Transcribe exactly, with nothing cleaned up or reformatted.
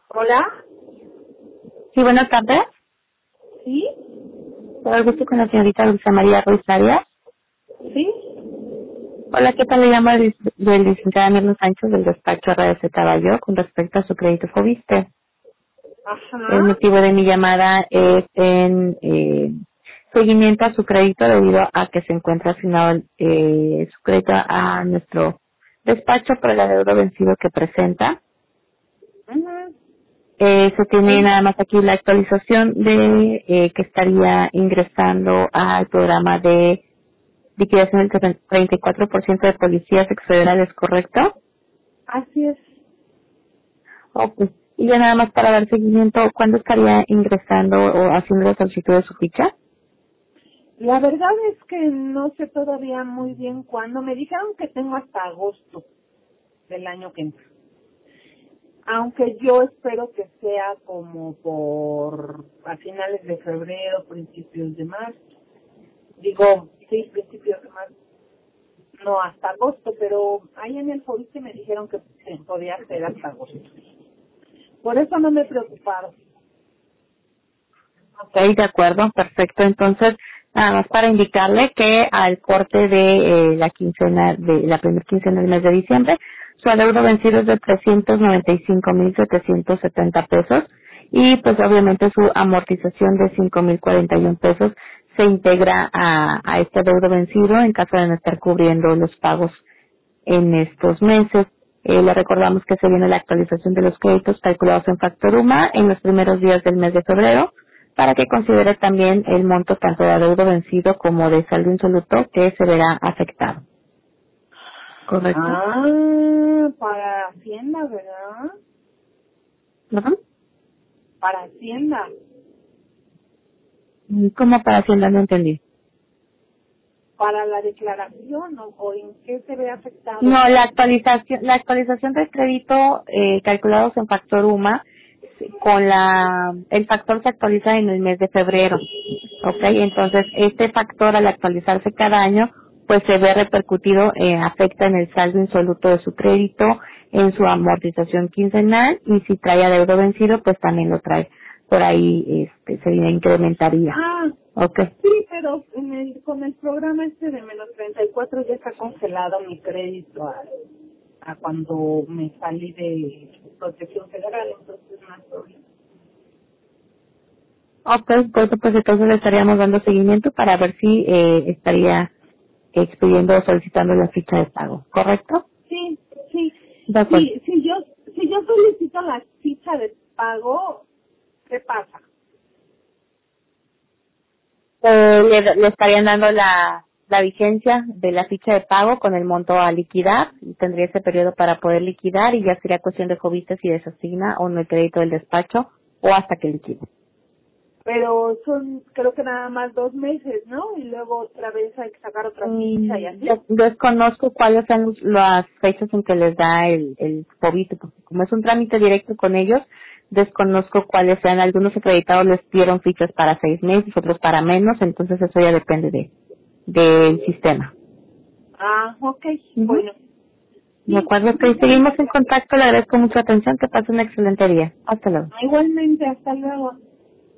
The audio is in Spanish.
Hola. Sí, buenas tardes. ¿Sí? Todo el gusto con la señorita Dulce María Ruiz Arias. ¿Sí? Hola, ¿qué tal? Le llamo del, del licenciado Mirna Sánchez del despacho R D C Caballo con respecto a su crédito Fobiste. El Ajá. motivo de mi llamada es en eh, seguimiento a su crédito debido a que se encuentra asignado eh, su crédito a nuestro despacho por el adeudo vencido que presenta. Ujú. Eh, se tiene Sí. nada más aquí la actualización de eh, que estaría ingresando al programa de liquidación del treinta y cuatro por ciento de policías exfederales, ¿correcto? Así es. Ok. Y ya nada más para dar seguimiento, ¿cuándo estaría ingresando o haciendo la solicitud de su ficha? La verdad es que no sé todavía muy bien cuándo. Me dijeron que tengo hasta agosto del año que entra. Aunque yo espero que sea como por a finales de febrero, principios de marzo. Digo, sí, principios de marzo. No, hasta agosto, pero ahí en el Fobiste me dijeron que se podía ser hasta agosto. Por eso no me he preocupado. Ok, de acuerdo, perfecto. Entonces, nada más para indicarle que al corte de eh, la quincena, de la primera quincena del mes de diciembre, su adeudo vencido es de trescientos noventa y cinco mil setecientos setenta pesos y pues obviamente su amortización de cinco mil cuarenta y uno pesos se integra a, a este adeudo vencido en caso de no estar cubriendo los pagos en estos meses. Eh, le recordamos que se viene la actualización de los créditos calculados en Factoruma en los primeros días del mes de febrero para que considere también el monto tanto de adeudo vencido como de saldo insoluto que se verá afectado. ¿Correcto? Ah, para Hacienda, ¿verdad? ¿No? Para Hacienda. ¿Cómo para Hacienda? No entendí. Para la declaración o, o en qué se ve afectado. No, la actualización, la actualización del crédito eh, calculados en Factoruma con la, el factor se actualiza en el mes de febrero, ¿ok? Entonces, este factor al actualizarse cada año, pues se ve repercutido, eh, afecta en el saldo insoluto de su crédito, en su amortización quincenal, y si trae adeudo vencido, pues también lo trae. Por ahí, este, se incrementaría, Ah, ¿ok? sí, pero en el, con el programa este de menos treinta y cuatro ya está congelado mi crédito a, a cuando me salí de protección federal, entonces no hay problema. Ok, pues, pues entonces le estaríamos dando seguimiento para ver si eh, estaría expidiendo o solicitando la ficha de pago, ¿correcto? Sí, sí, De acuerdo. sí, si yo, si yo solicito la ficha de pago, ¿qué pasa? Eh, le, le estarían dando la, la vigencia de la ficha de pago con el monto a liquidar y tendría ese periodo para poder liquidar y ya sería cuestión de Jovita si desasigna o no el crédito del despacho o hasta que liquide. Pero son, creo que nada más dos meses, ¿no? Y luego otra vez hay que sacar otra ficha y Mm, así. des- desconozco cuáles son los- las fechas en que les da el, el Jovita, porque como es un trámite directo con ellos, desconozco cuáles sean. Algunos acreditados les dieron fichas para seis meses, otros para menos, entonces eso ya depende de del sistema. Ah, ok, Ujú. bueno. De Sí, acuerdo, que muchas seguimos en gracias. contacto, le agradezco mucha atención, que pase un excelente día. Hasta luego. Igualmente, hasta luego.